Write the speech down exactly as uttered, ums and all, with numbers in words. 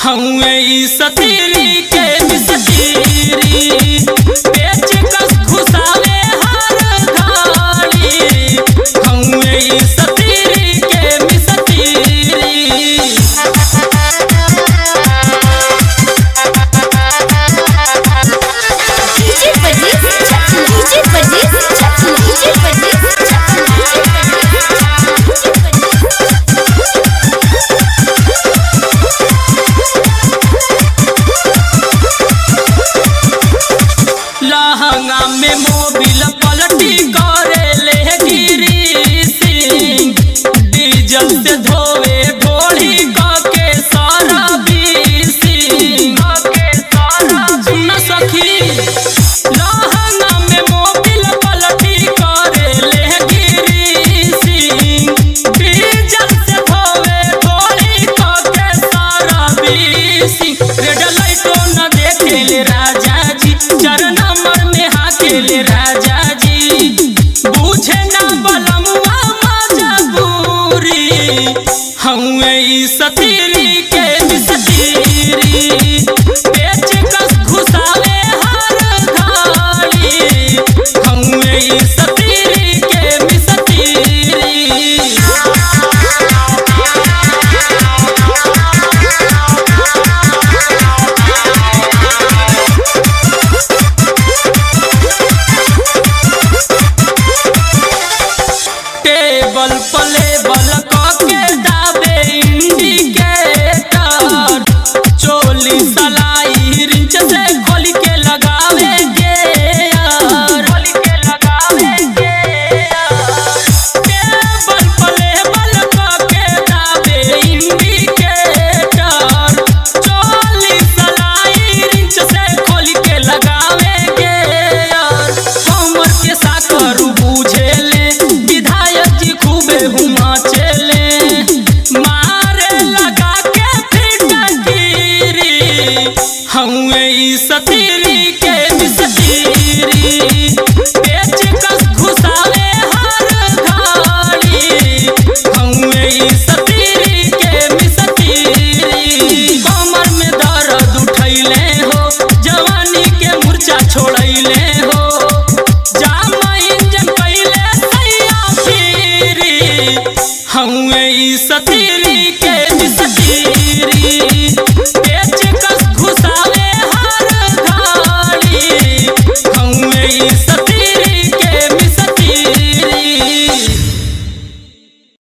हउए ई सतीरी के मिसतीरी बेच कस घुसावे हर घाड़ी। हउए ई सतीरी के मिसतीरी। डीजे बजीज डीजे बजीज डीजे बजीज लहंगा में मोबिल पलटी करे ले गिरीसिंग। डीजल से धोवे ढोली के सारा बीसिंग। सुन सखी लहंगा में मोबिल पलटी करे ले गिरीसिंग। डीजल से धोवे ढोली के सारा बीसिंग। रेड लाइटो न देखे ले राजा जी चरण ले राजा जी बूझे ना बलमुआ मजबूरी। हउए ई सतीरी के मिसतीरी बेच कस घुसावे हर घाड़ी। हउए ई सतीरी के मिसतीरी। टेबल पले बल के दाबे इंडिकेटर। चोली सलाई रिंच से खोल के लगावे गियर। टेबल पले बल के दाबे इंडिकेटर। चोली सलाई रिंच से खोल के लगावे गियर। कमर के साकर बूझे खूबे हुमा चले मारे लगा के फिटकीरी। हउए ई सतीरी के मिसतीरी बेच कस घुसावे हर घाड़ी। हउए ई सतीरी के मिसतीरी। कमर में दर्द उठैले हो जवानी के मूर्छा छोड़ैले हो। जामा इंजन कैले सैया फिरी। हउए ई सतीरी